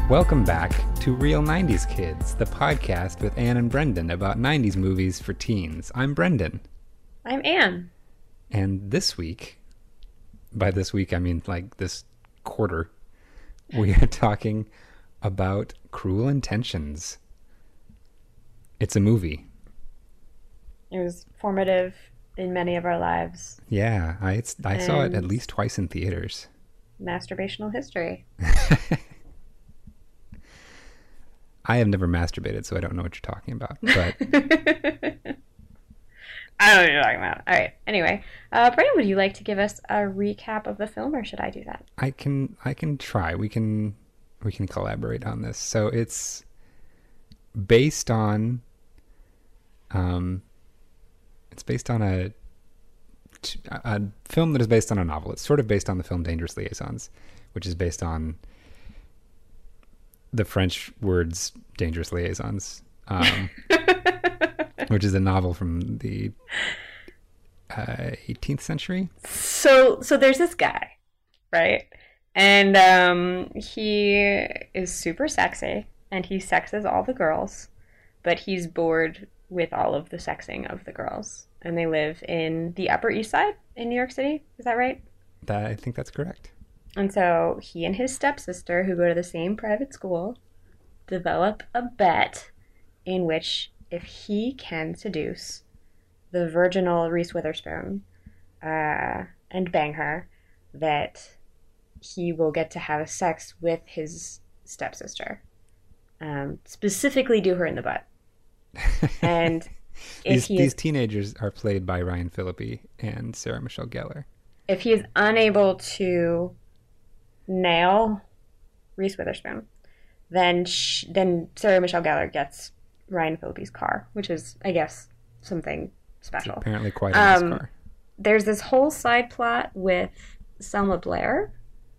Welcome back to Real 90s Kids, the podcast with Anne and Brendan about 90s movies for teens. I'm Brendan. I'm Anne. And this week, by this week I mean like this quarter, we are talking about Cruel Intentions. It's a movie. It was formative in many of our lives. Yeah, I saw it at least twice in theaters. Masturbational history. I have never masturbated, so I don't know what you're talking about. But I don't know what you're talking about. All right. Anyway, Brendan, would you like to give us a recap of the film, or should I do that? I can try. We can collaborate on this. So it's based on a film that is based on a novel. It's sort of based on the film Dangerous Liaisons, which is based on the French words Dangerous Liaisons, which is a novel from the 18th century. So there's this guy, right? And he is super sexy, and he sexes all the girls, but he's bored with all of the sexing of the girls. And they live in the Upper East Side in New York City. Is that right? I think that's correct. And so he and his stepsister, who go to the same private school, develop a bet in which if he can seduce the virginal Reese Witherspoon and bang her, that he will get to have sex with his stepsister. Specifically do her in the butt. And these teenagers are played by Ryan Phillippe and Sarah Michelle Gellar. If he is unable to nail Reese Witherspoon, then Sarah Michelle Gellar gets Ryan Phillippe's car, which is, I guess, something special. It's apparently quite a nice car. There's this whole side plot with Selma Blair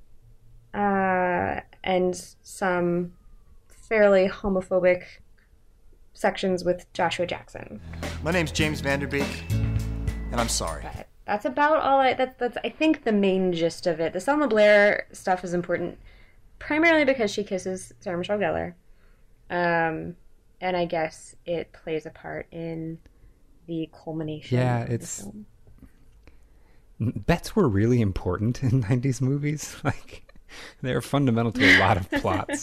and some fairly homophobic sections with Joshua Jackson. My name's James Vanderbeek, and I'm sorry. But that's about all. That's I think the main gist of it. The Selma Blair stuff is important, primarily because she kisses Sarah Michelle Gellar, and I guess it plays a part in the culmination. Yeah, of it's the film. Bets were really important in 90s movies. Like, they're fundamental to a lot of plots.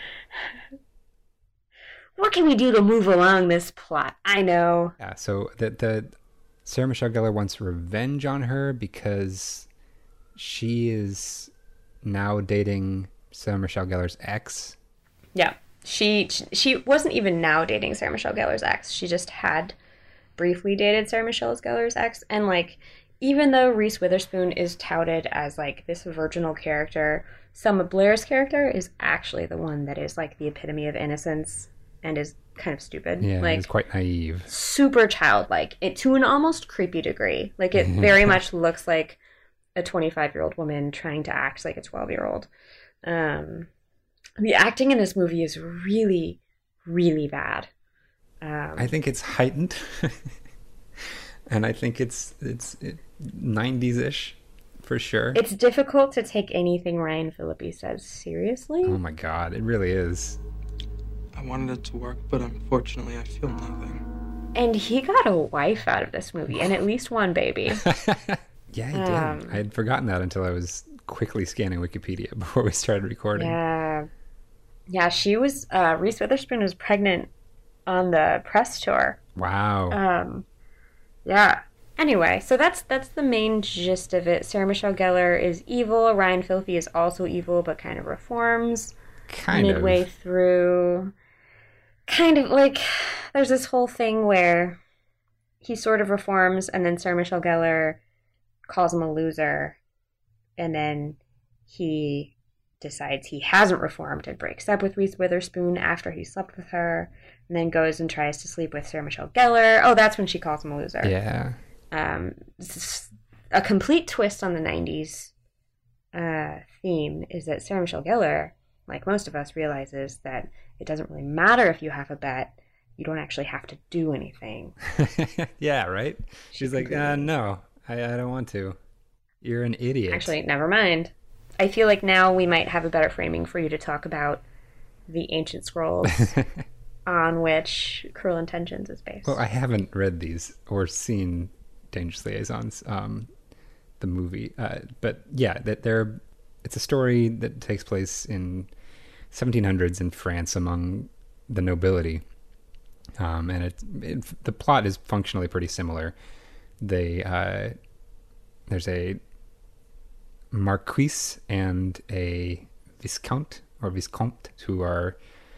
What can we do to move along this plot? I know. Yeah, so the Sarah Michelle Gellar wants revenge on her because she is now dating Sarah Michelle Gellar's ex. Yeah. She wasn't even now dating Sarah Michelle Gellar's ex. She just had briefly dated Sarah Michelle Gellar's ex. And, like, even though Reese Witherspoon is touted as, like, this virginal character, Selma Blair's character is actually the one that is, like, the epitome of innocence and is kind of stupid. Yeah, like, it's quite naive. Super childlike, to an almost creepy degree. Like, it very much looks like a 25-year-old woman trying to act like a 12-year-old. The acting in this movie is really, really bad. I think it's heightened. And I think it's 90s-ish, for sure. It's difficult to take anything Ryan Phillippe says seriously. Oh my god, it really is. I wanted it to work, but unfortunately I feel nothing. And he got a wife out of this movie, and at least one baby. Yeah, he did. I had forgotten that until I was quickly scanning Wikipedia before we started recording. Yeah, she was, Reese Witherspoon was pregnant on the press tour. Wow. Yeah. Anyway, so that's the main gist of it. Sarah Michelle Gellar is evil. Ryan Phillippe is also evil, but kind of reforms midway through. Kind of like, there's this whole thing where he sort of reforms, and then Sarah Michelle Gellar calls him a loser, and then he decides he hasn't reformed and breaks up with Reese Witherspoon after he slept with her, and then goes and tries to sleep with Sarah Michelle Gellar. Oh, that's when she calls him a loser. Yeah. A complete twist on the 90s theme is that Sarah Michelle Gellar, like most of us, realizes that it doesn't really matter if you have a bet. You don't actually have to do anything. Yeah, right? She's like, no, I don't want to. You're an idiot. Actually, never mind. I feel like now we might have a better framing for you to talk about the ancient scrolls on which Cruel Intentions is based. Well, I haven't read these or seen Dangerous Liaisons, the movie, but yeah, it's a story that takes place in 1700s in France among the nobility, and the plot is functionally pretty similar. There's a marquise and a viscount who are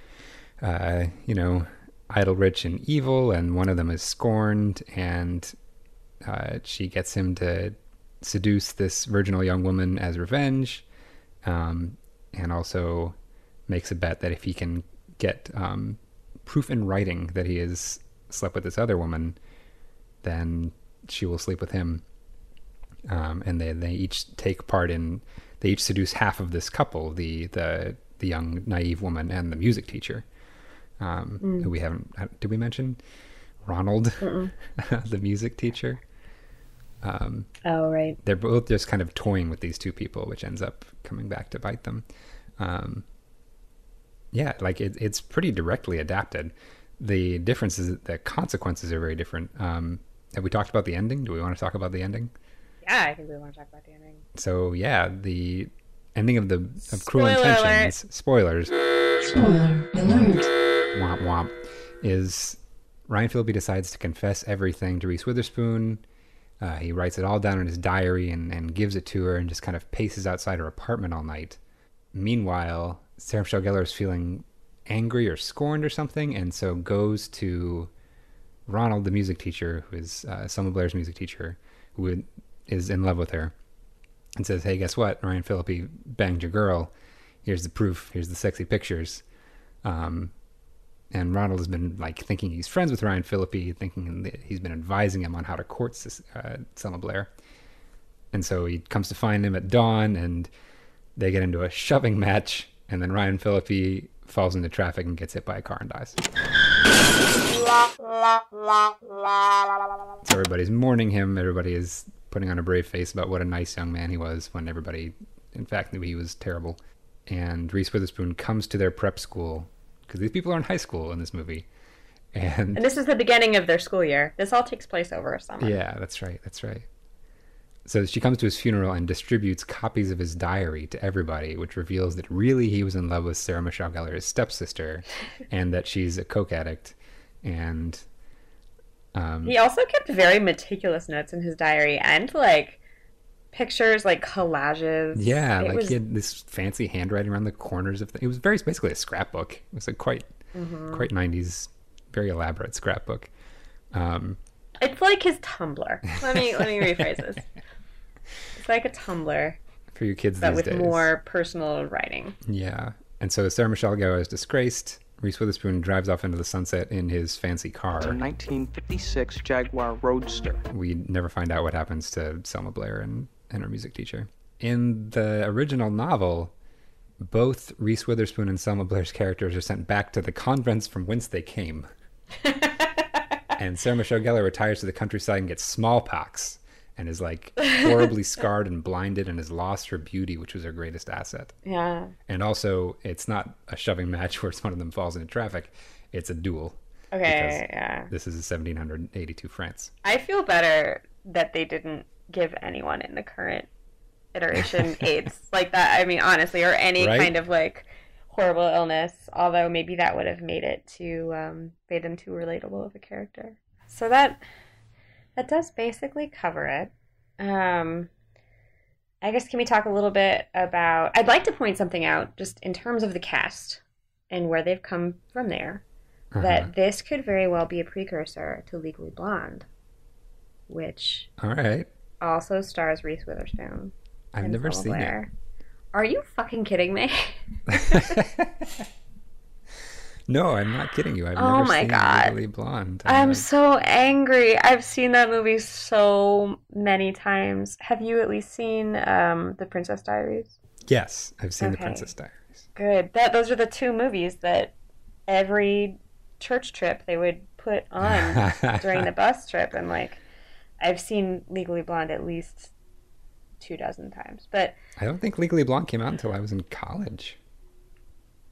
idle, rich, and evil, and one of them is scorned, and she gets him to seduce this virginal young woman as revenge, and also makes a bet that if he can get proof in writing that he has slept with this other woman, then she will sleep with him. And they each take part in, they each seduce half of this couple, the young naive woman and the music teacher, who we haven't, did we mention Ronald? The music teacher? Oh, right. They're both just kind of toying with these two people, which ends up coming back to bite them. Yeah, like it's pretty directly adapted. The difference is that the consequences are very different. Have we talked about the ending? Do we want to talk about the ending? Yeah, I think we want to talk about the ending. So yeah, the ending of Cruel Intentions, spoilers, Spoiler alert. womp womp, is Ryan Phillippe decides to confess everything to Reese Witherspoon. He writes it all down in his diary and gives it to her and just kind of paces outside her apartment all night. Meanwhile, Sarah Michelle Gellar is feeling angry or scorned or something, and so goes to Ronald, the music teacher, who is Selma Blair's music teacher, who is in love with her, and says, hey, guess what? Ryan Phillippe banged your girl. Here's the proof. Here's the sexy pictures. And Ronald has been like thinking he's friends with Ryan Phillippe, thinking that he's been advising him on how to court Selma Blair. And so he comes to find him at dawn, and they get into a shoving match, and then Ryan Phillippe falls into traffic and gets hit by a car and dies. So everybody's mourning him. Everybody is putting on a brave face about what a nice young man he was, when everybody, in fact, knew he was terrible. And Reese Witherspoon comes to their prep school, because these people are in high school in this movie. And this is the beginning of their school year. This all takes place over a summer. Yeah, that's right. So she comes to his funeral and distributes copies of his diary to everybody, which reveals that really he was in love with Sarah Michelle Gellar, his stepsister, and that she's a coke addict. And he also kept very meticulous notes in his diary, and like pictures, like collages. Yeah, he had this fancy handwriting around the corners of it was basically a scrapbook. It was a quite 90s, very elaborate scrapbook. It's like his Tumblr. Let me rephrase this. It's like a Tumblr for you kids but these days, with more personal writing. Yeah, and so Sarah Michelle Gellar is disgraced. Reese Witherspoon drives off into the sunset in his fancy car. It's a 1956 Jaguar Roadster. We never find out what happens to Selma Blair and her music teacher. In the original novel, both Reese Witherspoon and Selma Blair's characters are sent back to the convents from whence they came. And Sarah Michelle Gellar retires to the countryside and gets smallpox and is like horribly scarred and blinded and has lost her beauty, which was her greatest asset. Yeah. And also, it's not a shoving match where one of them falls into traffic. It's a duel. Okay, yeah. This is 1782 France. I feel better that they didn't give anyone in the current iteration AIDS like that. I mean, honestly, or any kind of like horrible illness, although maybe that would have made it made them too relatable of a character. So that does basically cover it. I guess, can we talk a little bit about, I'd like to point something out just in terms of the cast and where they've come from there, that this could very well be a precursor to Legally Blonde, which also stars Reese Witherspoon. I've never seen it. Are you fucking kidding me? No, I'm not kidding you. I've never seen Legally Blonde. I'm so angry. I've seen that movie so many times. Have you at least seen The Princess Diaries? Yes, I've seen The Princess Diaries. Good. Those are the two movies that every church trip they would put on during the bus trip. And like, I've seen Legally Blonde at least 24 times. But I don't think Legally Blonde came out until I was in college.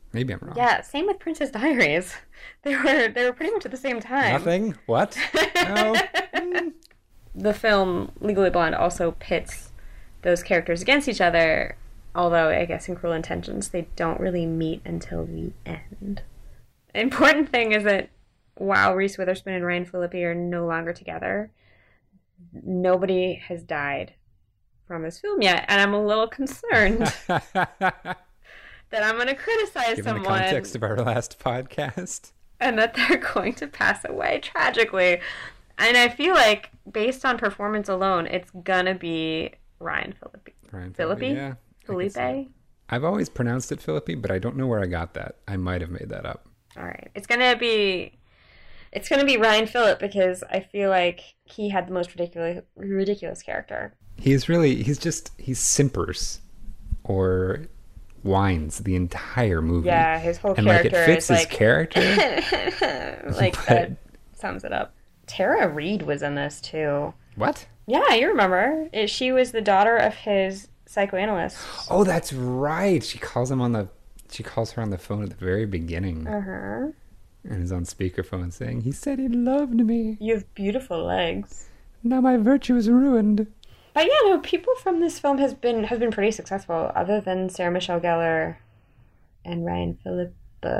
Maybe I'm wrong. Yeah, same with Princess Diaries. They were pretty much at the same time. Nothing? What? No. The film Legally Blonde also pits those characters against each other, although I guess in Cruel Intentions they don't really meet until the end. The important thing is that while Reese Witherspoon and Ryan Phillippe are no longer together, nobody has died from this film yet, and I'm a little concerned that I'm going to criticize Given someone. the context of our last podcast. And that they're going to pass away tragically. And I feel like, based on performance alone, it's gonna be Ryan Phillippe. Ryan Phillippe? Yeah. Felipe? I've always pronounced it Phillippe, but I don't know where I got that. I might have made that up. All right. It's gonna be Ryan Phillippe because I feel like he had the most ridiculous character. He simpers or whines the entire movie. Yeah, his whole and character it fits is his character. that sums it up. Tara Reid was in this too. What? Yeah, you remember. She was the daughter of his psychoanalyst. Oh, that's right. She calls her on the phone at the very beginning. Uh-huh. And is on speakerphone saying, "He said he loved me. You have beautiful legs. Now my virtue is ruined." But yeah, no, people from this film has been pretty successful, other than Sarah Michelle Gellar and Ryan Phillippe.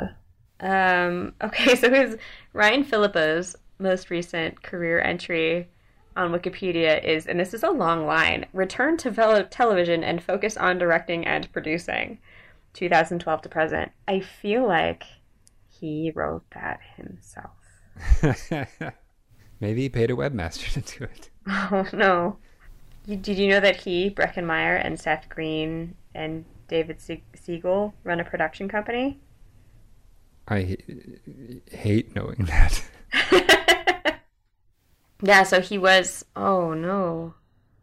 Okay, so his Ryan Phillippe's most recent career entry on Wikipedia is, and this is a long line, return to television and focus on directing and producing, 2012 to present. I feel like he wrote that himself. Maybe he paid a webmaster to do it. Oh, no. Did you know that he, Breckin Meyer, and Seth Green, and David Siegel run a production company? I hate knowing that. Yeah, so he was... Oh, no.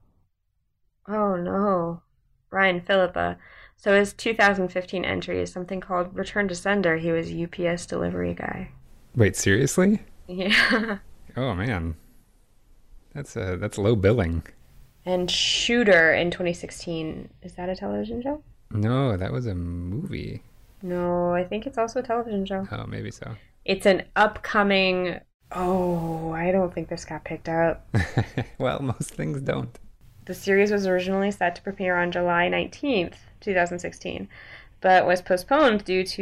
Ryan Phillippe. So his 2015 entry is something called Return to Sender. He was UPS delivery guy. Wait, seriously? Yeah. Oh, man. That's low billing. And Shooter in 2016. Is that a television show? No, that was a movie. No, I think it's also a television show. Oh, maybe so. It's an upcoming... Oh, I don't think this got picked up. Well, most things don't. The series was originally set to premiere on July 19th, 2016, but was postponed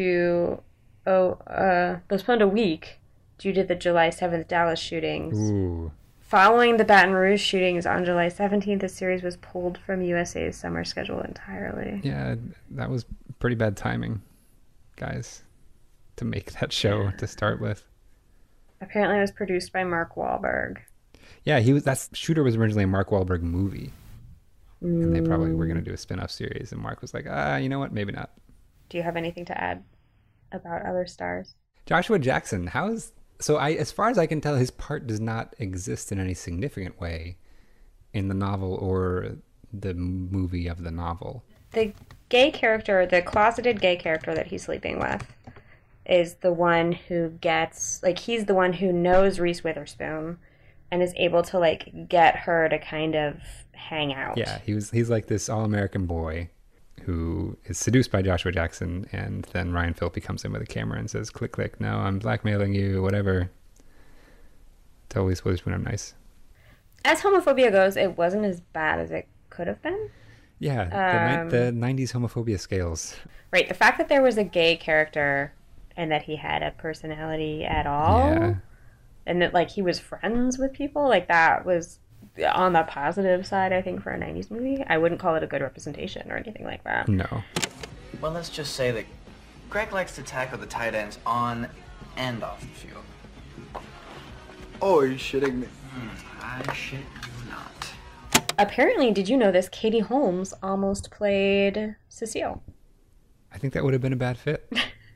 postponed a week due to the July 7th Dallas shootings. Ooh. Following the Baton Rouge shootings on July 17th, the series was pulled from USA's summer schedule entirely. Yeah, that was pretty bad timing, guys, to make that show to start with. Apparently it was produced by Mark Wahlberg. Yeah, Shooter was originally a Mark Wahlberg movie. And they probably were going to do a spin-off series, and Mark was like, you know what, maybe not. Do you have anything to add about other stars? Joshua Jackson, as far as I can tell, his part does not exist in any significant way in the novel or the movie of the novel. The gay character, the closeted gay character that he's sleeping with, is the one who he's the one who knows Reese Witherspoon and is able to, get her to kind of hang out. Yeah, he's like this all-American boy who is seduced by Joshua Jackson, and then Ryan Phillippe comes in with a camera and says, click, click, no, I'm blackmailing you, whatever. Tell Reese Witherspoon I'm nice. As homophobia goes, it wasn't as bad as it could have been. Yeah, the 90s homophobia scales. Right, the fact that there was a gay character and that he had a personality at all, yeah. And that, he was friends with people, that was on the positive side, I think, for a 90s movie. I wouldn't call it a good representation or anything like that. No. Well, let's just say that Greg likes to tackle the tight ends on and off the field. Oh, are you shitting me? I shit you not. Apparently, did you know this? Katie Holmes almost played Cecile. I think that would have been a bad fit.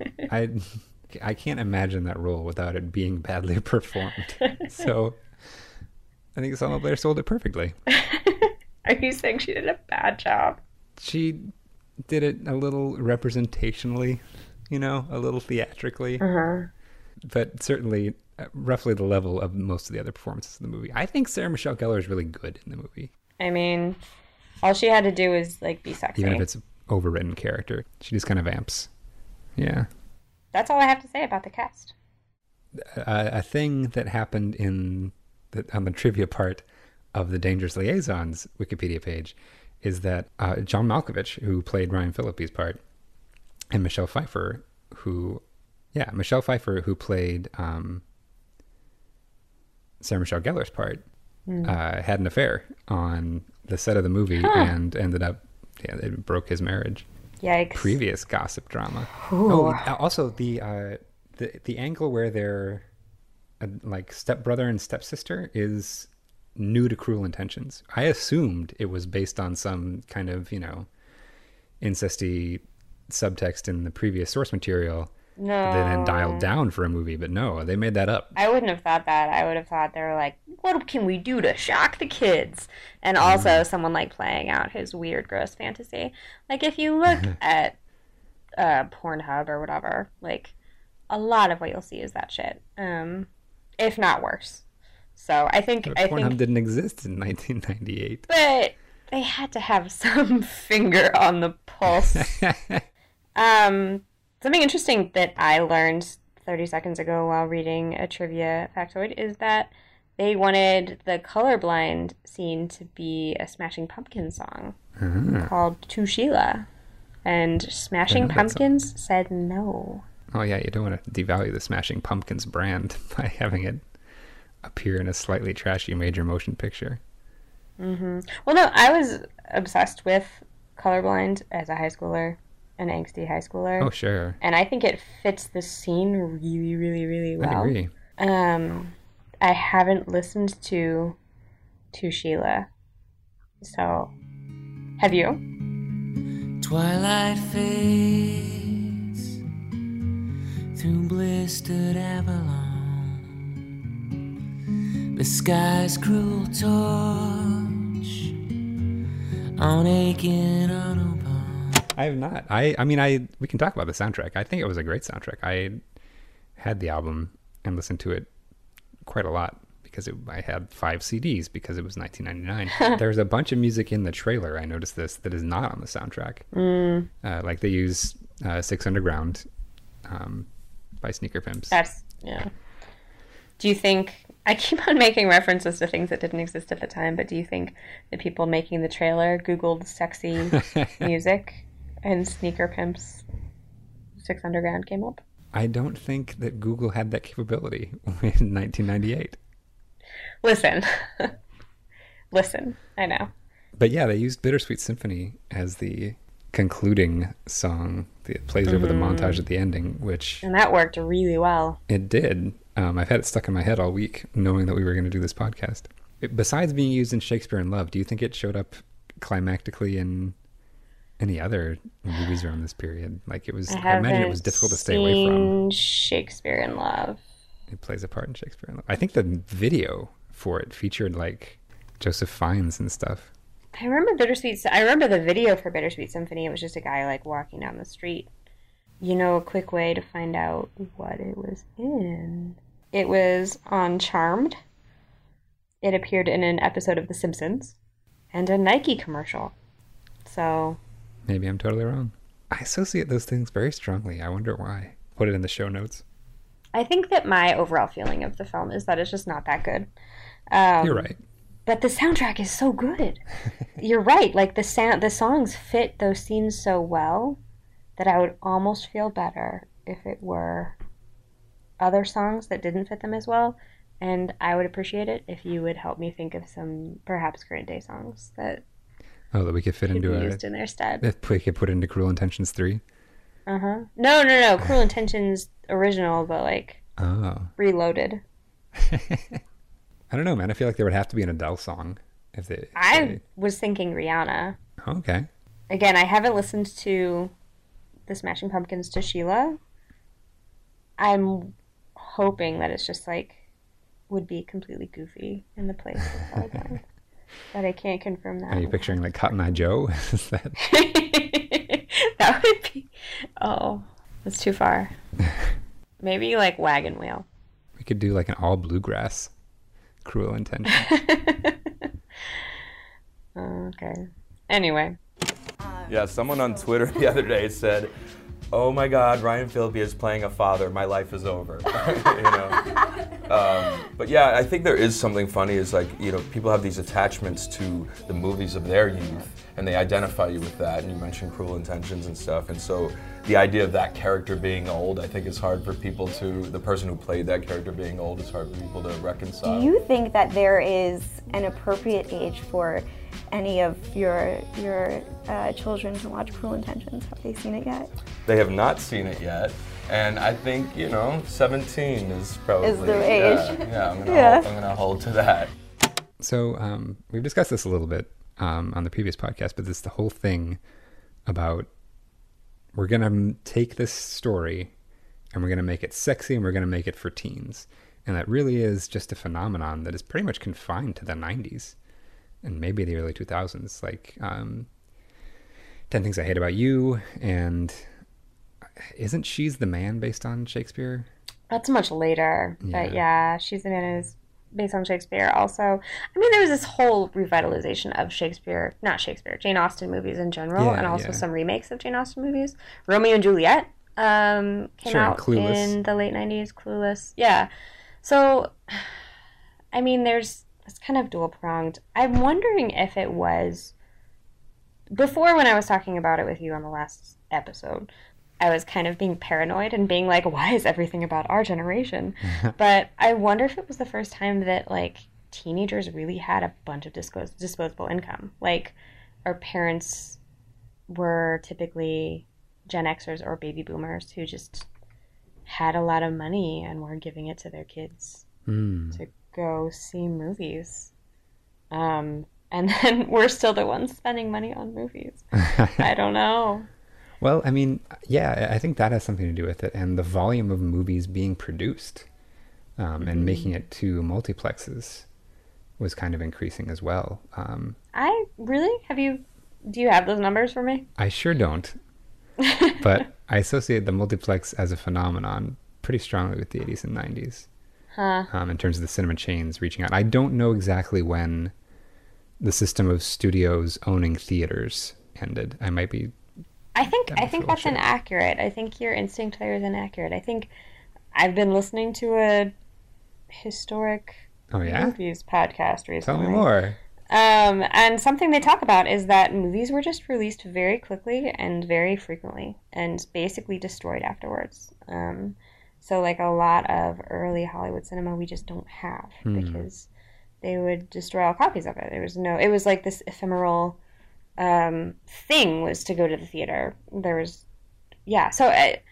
I can't imagine that role without it being badly performed. So I think Selma Blair sold it perfectly. Are you saying she did a bad job? She did it a little representationally, a little theatrically. Uh-huh. But certainly roughly the level of most of the other performances in the movie. I think Sarah Michelle Gellar is really good in the movie. I mean, all she had to do was, be sexy. Even if it's overwritten character. She just kind of vamps. Yeah. that's all I have to say about the cast. A thing that happened on the trivia part of the Dangerous Liaisons Wikipedia page is that John Malkovich, who played Ryan Phillippe's part, and Michelle Pfeiffer, who played Sarah Michelle Gellar's part, had an affair on the set of the movie and ended up, it broke his marriage. Yikes. Previous gossip drama. Ooh. Oh, also the angle where they're like stepbrother and stepsister is new to Cruel Intentions. I assumed it was based on some kind of, incesty subtext in the previous source material. No. They then dialed down for a movie, but no, they made that up. I wouldn't have thought that. I would have thought they were like, what can we do to shock the kids? And also someone like playing out his weird, gross fantasy. Like if you look at Pornhub or whatever, like a lot of what you'll see is that shit, if not worse. So I think Pornhub didn't exist in 1998. But they had to have some finger on the pulse. Something interesting that I learned 30 seconds ago while reading a trivia factoid is that they wanted the colorblind scene to be a Smashing Pumpkins song called To Sheila. And Smashing Pumpkins said no. Oh, yeah, you don't want to devalue the Smashing Pumpkins brand by having it appear in a slightly trashy major motion picture. Mm-hmm. Well, no, I was obsessed with Colorblind as a high schooler. An angsty high schooler. Oh, sure. And I think it fits the scene really, really, really well. I agree. I haven't listened to Sheila. So, have you? Twilight fades through blistered Avalon. The sky's cruel torch on aching Autobahn. I have not. We can talk about the soundtrack. I think it was a great soundtrack. I had the album and listened to it quite a lot because I had 5 CDs because it was 1999. There's a bunch of music in the trailer. I noticed this that is not on the soundtrack. Like they use Six Underground by Sneaker Pimps. Do you think, I keep on making references to things that didn't exist at the time, but do you think the people making the trailer Googled sexy music and Sneaker Pimps Six Underground came up? I don't think that Google had that capability in 1998. Listen, I know. But yeah, they used Bittersweet Symphony as the concluding song that plays over the montage at the ending, and that worked really well. It did. I've had it stuck in my head all week, knowing that we were going to do this podcast. Besides being used in Shakespeare in Love, do you think it showed up climactically in any other movies around this period? Like I imagine it was difficult to stay away from. Shakespeare in Love. It plays a part in Shakespeare in Love. I think the video for it featured like Joseph Fiennes and stuff. I remember the video for Bittersweet Symphony. It was just a guy like walking down the street. A quick way to find out what it was in. It was on Charmed. It appeared in an episode of The Simpsons and a Nike commercial. So maybe I'm totally wrong. I associate those things very strongly. I wonder why. Put it in the show notes. I think that my overall feeling of the film is that it's just not that good. You're right. But the soundtrack is so good. You're right. Like the songs fit those scenes so well that I would almost feel better if it were other songs that didn't fit them as well. And I would appreciate it if you would help me think of some perhaps current day songs that we could fit into used in their stead. If we could put into Cruel Intentions 3. No. Cruel Intentions original, but like reloaded. I don't know, man. I feel like there would have to be an Adele song. I was thinking Rihanna. Okay. Again, I haven't listened to the Smashing Pumpkins To Sheila. I'm hoping that it's just like would be completely goofy in the place of Colorblind. But I can't confirm that. Are you picturing like Cotton Eye Joe? Is that... that would be... Oh, that's too far. Maybe like Wagon Wheel. We could do like an all bluegrass Cruel Intention. Okay. Anyway. Yeah, someone on Twitter the other day said, oh my God, Ryan Phillippe is playing a father. My life is over. You know. But yeah, I think there is something funny. Is like, you know, people have these attachments to the movies of their youth, and they identify you with that. And you mentioned Cruel Intentions and stuff, and so the idea of that character being old, I think, is hard for people to. The person who played that character being old is hard for people to reconcile. Do you think that there is an appropriate age for any of your children to watch Cruel Intentions? Have they seen it yet? They have not seen it yet, and I think, you know, 17 is probably the age. Yeah, I'm gonna hold to that. So we've discussed this a little bit on the previous podcast, but this is the whole thing about we're gonna take this story and we're gonna make it sexy and we're gonna make it for teens, and that really is just a phenomenon that is pretty much confined to the 90s. And maybe the early 2000s, like 10 Things I Hate About You, and isn't She's the Man based on Shakespeare? That's much later, but yeah, She's the Man is based on Shakespeare. Also, I mean, there was this whole revitalization of Jane Austen movies in general, and also some remakes of Jane Austen movies. Romeo and Juliet came out in the late 90s, Clueless. Yeah, so, I mean, it's kind of dual-pronged. I'm wondering if it was... Before, when I was talking about it with you on the last episode, I was kind of being paranoid and being like, why is everything about our generation? But I wonder if it was the first time that, like, teenagers really had a bunch of disposable income. Like, our parents were typically Gen Xers or baby boomers who just had a lot of money and were giving it to their kids to go see movies. And then we're still the ones spending money on movies. I don't know. Well, I mean, yeah, I think that has something to do with it, and the volume of movies being produced and making it to multiplexes was kind of increasing as well. Do you have those numbers for me? I sure don't. But I associate the multiplex as a phenomenon pretty strongly with the 80s and 90s. In terms of the cinema chains reaching out. I don't know exactly when the system of studios owning theaters ended. I might be... I think that's inaccurate. I think your instinct there is inaccurate. I think I've been listening to a historic movies podcast recently. Tell me more. And something they talk about is that movies were just released very quickly and very frequently and basically destroyed afterwards. So like a lot of early Hollywood cinema we just don't have because they would destroy all copies of it. It was like this ephemeral thing was to go to the theater. So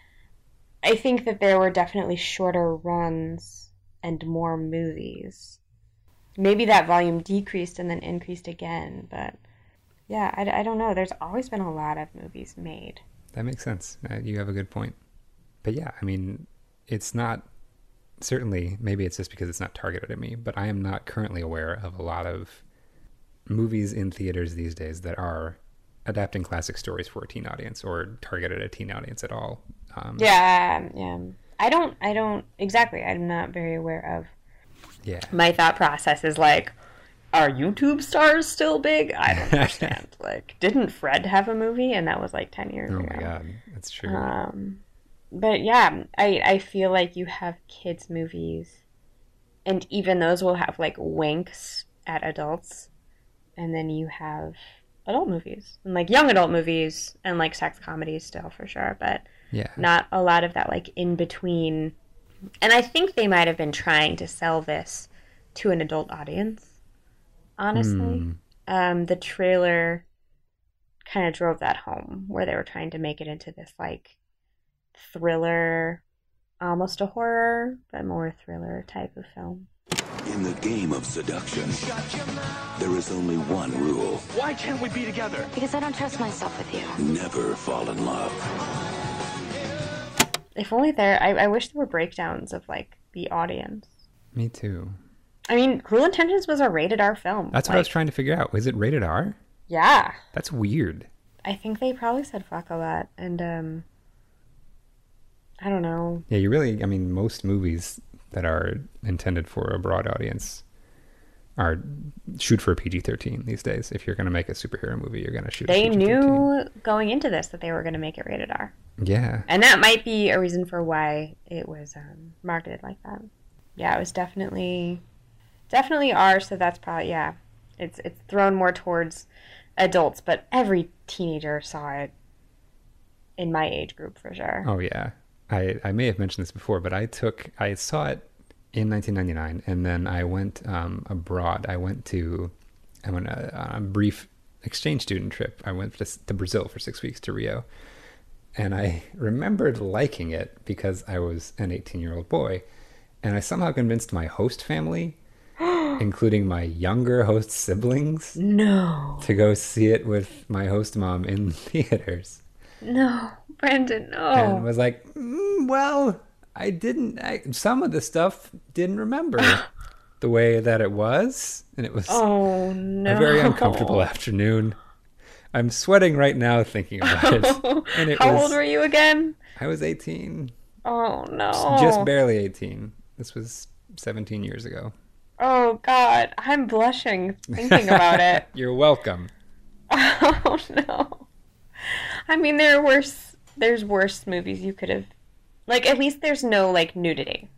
I think that there were definitely shorter runs and more movies. Maybe that volume decreased and then increased again, but yeah, I don't know. There's always been a lot of movies made. That makes sense. You have a good point. But yeah, I mean, it's not, certainly, maybe it's just because it's not targeted at me, but I am not currently aware of a lot of movies in theaters these days that are adapting classic stories for a teen audience or targeted at a teen audience at all. Yeah. I don't, exactly. I'm not very aware of. Yeah. My thought process is like, are YouTube stars still big? I don't understand. Like, didn't Fred have a movie? And that was like 10 years ago. Oh my God, that's true. But yeah, I feel like you have kids' movies, and even those will have like winks at adults, and then you have adult movies, and like young adult movies, and like sex comedies still for sure, but not a lot of that like in between. And I think they might have been trying to sell this to an adult audience, honestly. The trailer kind of drove that home, where they were trying to make it into this like thriller, almost a horror, but more thriller type of film. In the game of seduction, there is only one rule. Why can't we be together? Because I don't trust myself with you. Never fall in love. If only I wish there were breakdowns of like the audience. Me too. I mean, Cruel Intentions was a rated R film. That's what I was trying to figure out. Was it rated R? Yeah. That's weird. I think they probably said fuck a lot, and I don't know. Yeah, most movies that are intended for a broad audience are shoot for a PG-13 these days. If you're going to make a superhero movie, you're going to shoot a PG-13. They knew going into this that they were going to make it rated R. Yeah. And that might be a reason for why it was marketed like that. Yeah, it was definitely R, so that's probably, yeah. It's thrown more towards adults, but every teenager saw it in my age group for sure. Oh, yeah. I may have mentioned this before, but I saw it in 1999, and then I went abroad. I went on a brief exchange student trip. I went to Brazil for 6 weeks, to Rio. And I remembered liking it because I was an 18-year-old boy. And I somehow convinced my host family, including my younger host siblings, no, to go see it with my host mom in theaters. No, Brendan, no. And was like, well, some of the stuff didn't remember the way that it was. And it was a very uncomfortable afternoon. I'm sweating right now thinking about it. And How old were you again? I was 18. Oh, no. Just barely 18. This was 17 years ago. Oh, God. I'm blushing thinking about it. You're welcome. Oh, no. I mean, there's worse movies you could have... Like, at least there's no, like, nudity.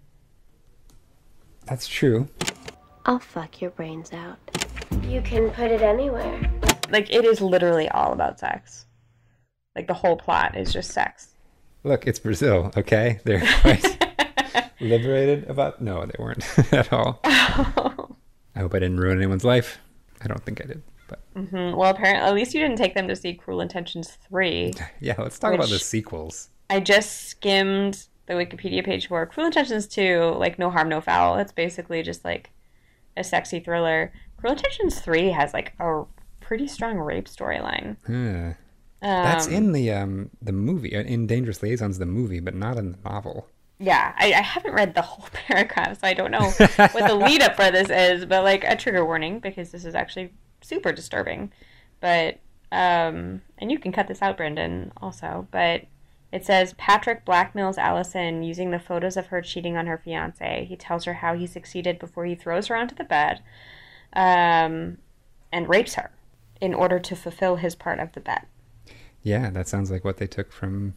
That's true. I'll fuck your brains out. You can put it anywhere. Like, it is literally all about sex. Like, the whole plot is just sex. Look, it's Brazil, okay? They're quite liberated about... No, they weren't at all. I hope I didn't ruin anyone's life. I don't think I did, but... Mm-hmm. Well, apparently, at least you didn't take them to see Cruel Intentions 3. Yeah, let's talk about the sequels. I just skimmed the Wikipedia page for Cruel Intentions 2, like, No Harm, No Foul. It's basically just, like, a sexy thriller. Cruel Intentions 3 has, like, a pretty strong rape storyline. That's in the movie, in Dangerous Liaisons, the movie, but not in the novel. Yeah, I haven't read the whole paragraph, so I don't know what the lead up for this is, but like a trigger warning, because this is actually super disturbing. But, and you can cut this out, Brendan, also, but it says Patrick blackmails Allison using the photos of her cheating on her fiancé. He tells her how he succeeded before he throws her onto the bed, and rapes her in order to fulfill his part of the bet. Yeah, that sounds like what they took from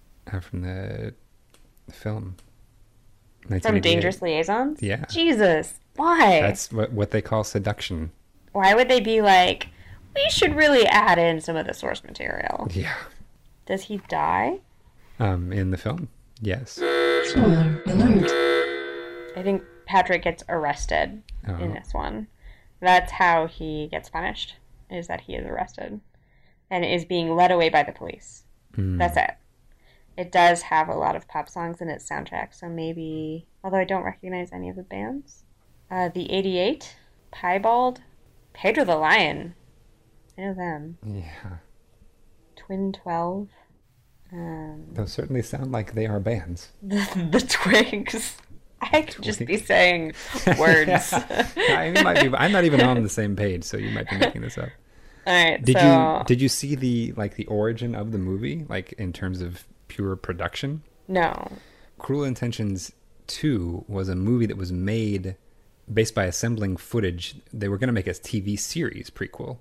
the film. From Dangerous Liaisons? Yeah. Jesus, why? That's what they call seduction. Why would they be like, we should really add in some of the source material? Yeah. Does he die? In the film, yes. Spoiler alert. I think Patrick gets arrested in this one. That's how he gets punished, is that he is arrested and is being led away by the police. That's it. It does have a lot of pop songs in its soundtrack, so maybe... Although I don't recognize any of the bands. The 88, Piebald, Pedro the Lion. I know them. Yeah. Twin 12. Those certainly sound like they are bands. The Twigs. I could just be saying words. I'm not even on the same page, so you might be making this up. All right. Did you see the origin of the movie, like in terms of pure production? No. Cruel Intentions 2 was a movie that was made based by assembling footage. They were going to make a TV series prequel.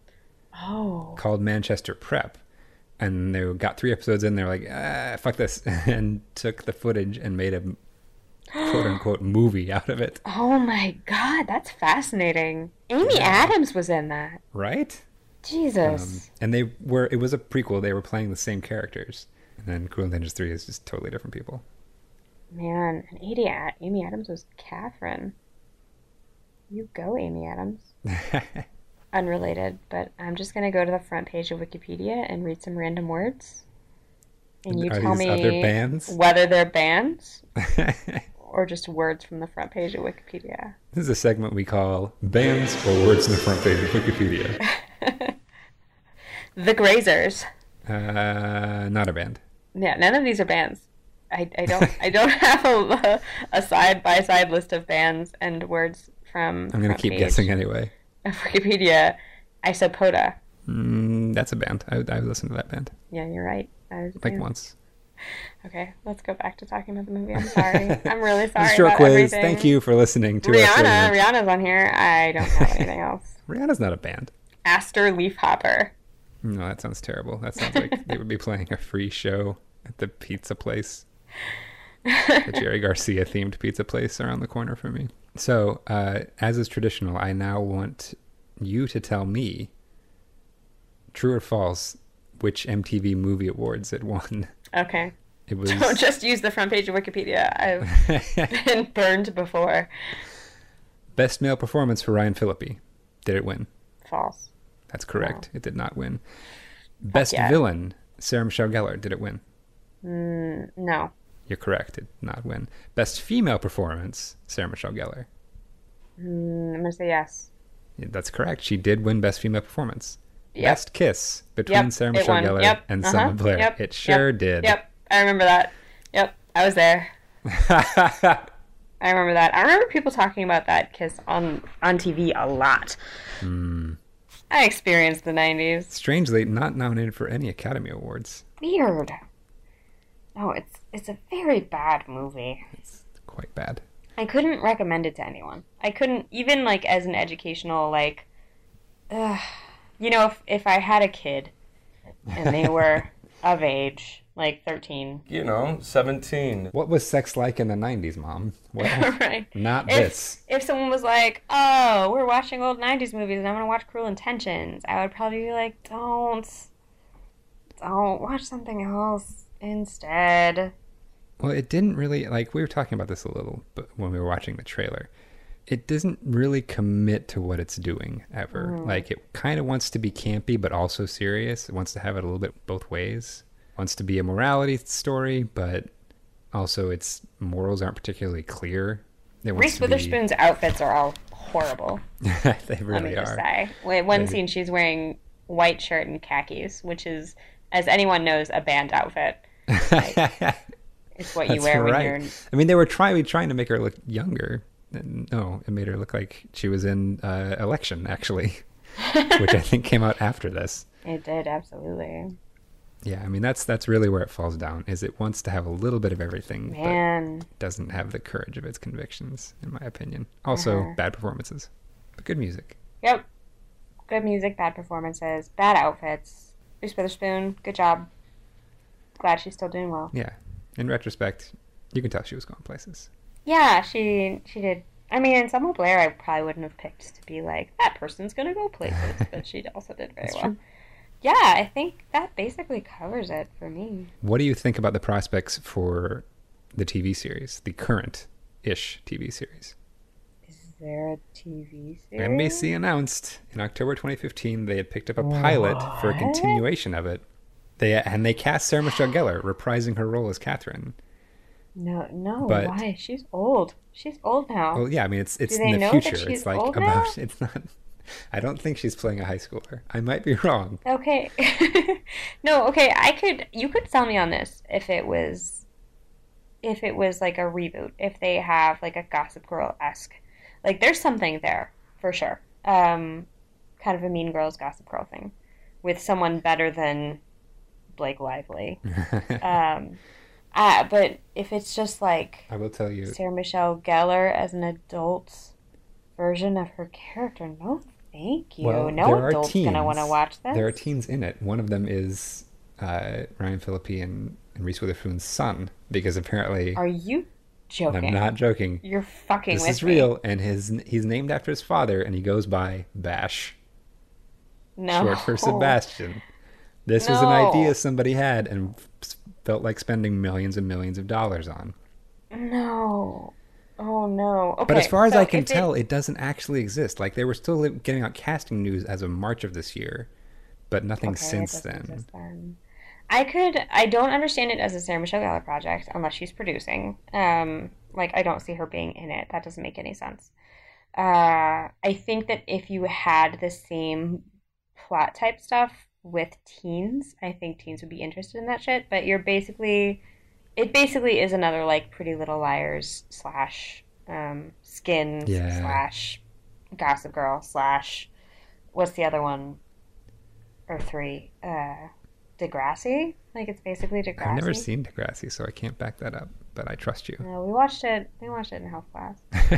Oh. Called Manchester Prep. And they got 3 episodes in, they were like, fuck this, and took the footage and made a quote-unquote movie out of it. Oh my God, that's fascinating. Amy Adams was in that. Right? Jesus. And it was a prequel. They were playing the same characters. And then Cruel Intentions 3 is just totally different people. Man, and Amy Adams was Catherine. You go, Amy Adams. Unrelated, but I'm just going to go to the front page of Wikipedia and read some random words. And you tell me other bands? Whether they're bands or just words from the front page of Wikipedia. This is a segment we call Bands or Words from the Front Page of Wikipedia. The Grazers. Not a band. Yeah, none of these are bands. I don't have a side-by-side list of bands and words from I'm going to keep guessing anyway. Of Wikipedia. Isopoda. That's a band. I listened to that band. Yeah, you're right. Like once. Okay, let's go back to talking about the movie. I'm sorry. I'm really sorry Short about quiz. everything. Thank you for listening to us. Rihanna's on here. I don't have anything else. Rihanna's not a band. Aster Leafhopper. No, that sounds terrible. That sounds like they would be playing a free show. at the pizza place. The Jerry Garcia themed pizza place around the corner from me. So, as is traditional, I now want you to tell me, true or false, which MTV Movie Awards it won. Okay. It was... Don't just use the front page of Wikipedia. I've been burned before. Best male performance for Ryan Phillippe. Did it win? False. That's correct. No. It did not win. Best villain, Sarah Michelle Gellar. Did it win? No. You're correct. It did not win. Best female performance, Sarah Michelle Gellar. I'm going to say yes. Yeah, that's correct. She did win Best Female Performance. Yep. Best kiss between Sarah Michelle Gellar and Selma Blair. It sure did. Yep. I remember that. Yep. I was there. I remember that. I remember people talking about that kiss on TV a lot. I experienced the 90s. Strangely, not nominated for any Academy Awards. Weird. Oh, it's a very bad movie. It's quite bad. I couldn't recommend it to anyone. I couldn't, even like as an educational, like, you know, if I had a kid and they were of age, like 13. 17. What was sex like in the 90s, Mom? Well, right. Not this. If someone was like, oh, we're watching old 90s movies and I'm going to watch Cruel Intentions, I would probably be like, don't watch something else instead. Well, it didn't really, like, we were talking about this a little but when we were watching the trailer. It doesn't really commit to what it's doing ever. Like, it kind of wants to be campy, but also serious. It wants to have it a little bit both ways. It wants to be a morality story, but also its morals aren't particularly clear. Reese Witherspoon's outfits are all horrible. They really Let me are. just say. One scene, she's wearing white shirt and khakis, which is, as anyone knows, a band outfit. Like, it's what you wear when you're... I mean, they were trying to make her look younger. No, it made her look like she was in Election, actually, which I think came out after this. It did, absolutely. Yeah, I mean, that's really where it falls down, is it wants to have a little bit of everything, but doesn't have the courage of its convictions, in my opinion. Also, bad performances, but good music. Yep. Good music, bad performances, bad outfits. Reese Witherspoon, good job. Glad she's still doing well. Yeah. In retrospect, you can tell she was going places. Yeah, she did. I mean, Selma Blair I probably wouldn't have picked to be like, that person's going to go places, but she also did very well. True. Yeah, I think that basically covers it for me. What do you think about the prospects for the TV series, the current-ish TV series? Is there a TV series? NBC announced in October 2015 they had picked up a pilot for a continuation of it. They cast Sarah Michelle Gellar, reprising her role as Catherine. No, why? She's old. She's old now. Well, yeah, I mean, it's in the future. It's like about, now? It's not, I don't think she's playing a high schooler. I might be wrong. Okay. No, okay, you could sell me on this if it was like a reboot, if they have like a Gossip Girl-esque, like there's something there for sure. Kind of a Mean Girls Gossip Girl thing with someone better than Blake Lively. But if it's just like, I will tell you, Sarah Michelle Gellar as an adult version of her character, no thank you. Well, no adult's gonna want to watch this. There are teens in it. One of them is Ryan Phillippe and Reese Witherspoon's son, because apparently... Are you joking? I'm not joking. You're fucking with me. This is real, and he's named after his father, and he goes by Bash. No. Short for Sebastian. This was an idea somebody had and felt like spending millions and millions of dollars on. No. Oh, no. Okay, but as far as I can tell, it doesn't actually exist. Like, they were still getting out casting news as of March of this year, but nothing since then. I don't understand it as a Sarah Michelle Gellar project unless she's producing. Like, I don't see her being in it. That doesn't make any sense. I think that if you had the same plot type stuff with teens, I think teens would be interested in that shit, but it basically is another like Pretty Little Liars / Skins / Gossip Girl / what's the other one or three, Degrassi. Like, it's basically Degrassi. I've never seen Degrassi, so I can't back that up, but I trust you. No, we watched it in health class.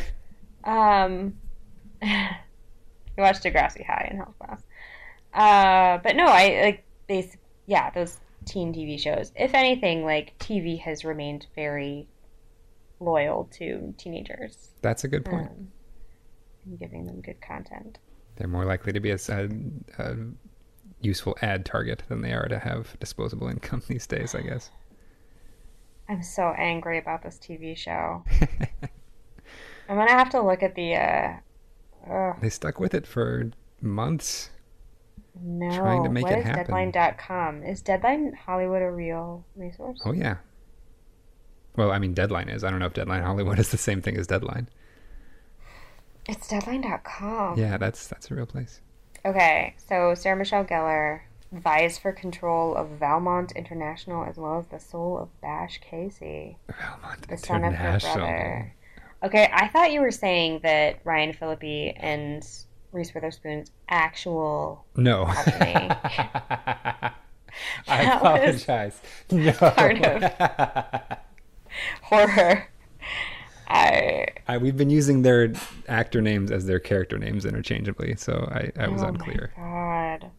We watched Degrassi High in health class. But no, I like those teen TV shows. If anything, like, TV has remained very loyal to teenagers. That's a good point. And giving them good content. They're more likely to be a useful ad target than they are to have disposable income these days, I guess. I'm so angry about this TV show. I'm gonna have to look at the. They stuck with it for months. No, trying to make it happen. What is Deadline.com? Is Deadline Hollywood a real resource? Oh yeah. Well, I mean, Deadline is. I don't know if Deadline Hollywood is the same thing as Deadline. It's Deadline.com. Yeah, that's a real place. Okay, so Sarah Michelle Gellar vies for control of Valmont International as well as the soul of Bash Casey, Valmont the son of her brother. Okay, I thought you were saying that Ryan Phillippe and Reese Witherspoon's actual company. I apologize. No. Part of horror. We've been using their actor names as their character names interchangeably, so I was unclear. Oh my god.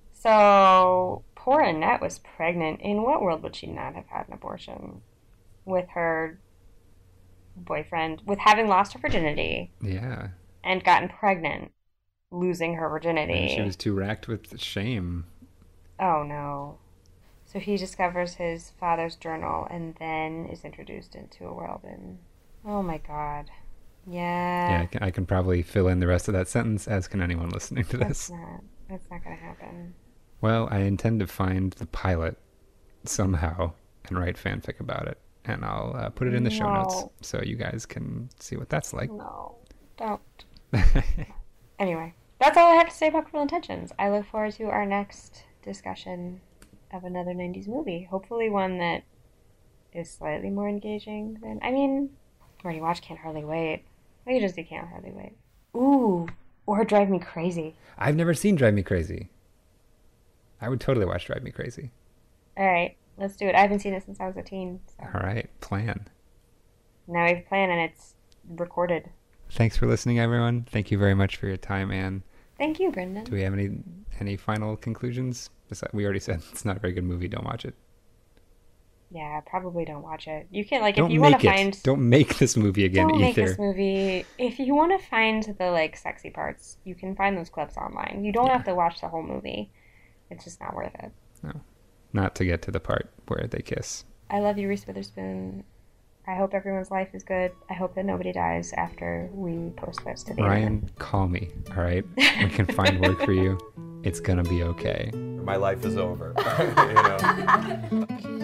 So, poor Annette was pregnant. In what world would she not have had an abortion? With her boyfriend, with having lost her virginity. Yeah. And gotten pregnant, losing her virginity. And she was too racked with shame. Oh no. So he discovers his father's journal and then is introduced into a world in... Oh my god. Yeah. Yeah, I can probably fill in the rest of that sentence, as can anyone listening to this. That's not going to happen. Well, I intend to find the pilot somehow and write fanfic about it. And I'll put it in the show notes so you guys can see what that's like. No, don't. Anyway, that's all I have to say about Cruel Intentions. I look forward to our next discussion of another 90s movie. Hopefully one that is slightly more engaging than... I mean, I already watched Can't Hardly Wait. We could just do Can't Hardly Wait. Ooh, or Drive Me Crazy. I've never seen Drive Me Crazy. I would totally watch Drive Me Crazy. All right, let's do it. I haven't seen it since I was a teen. So. All right, plan. Now we have a plan and it's recorded. Thanks for listening, everyone. Thank you very much for your time, Anne. Thank you, Brendan. Do we have any final conclusions? We already said it's not a very good movie. Don't watch it. Yeah, probably don't watch it. You can don't if you want to find. Don't make this movie again. Don't either. make this movie. If you want to find the sexy parts, you can find those clips online. You don't have to watch the whole movie. It's just not worth it. No, not to get to the part where they kiss. I love you, Reese Witherspoon. I hope everyone's life is good. I hope that nobody dies after we post this to the Ryan, call me. All right, we can find work for you. It's gonna be okay. My life is over. You know.